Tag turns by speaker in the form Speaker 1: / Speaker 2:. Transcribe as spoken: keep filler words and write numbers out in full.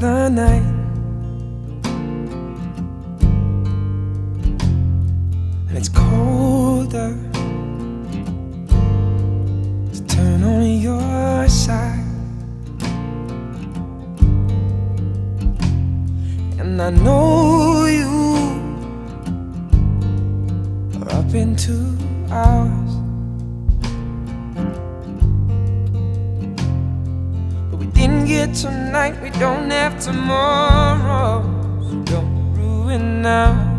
Speaker 1: the night. And it's colder, so turn on your side. And I know you are up in two hours, but we didn't get tonight, we don't have tomorrow. So don't ruin now.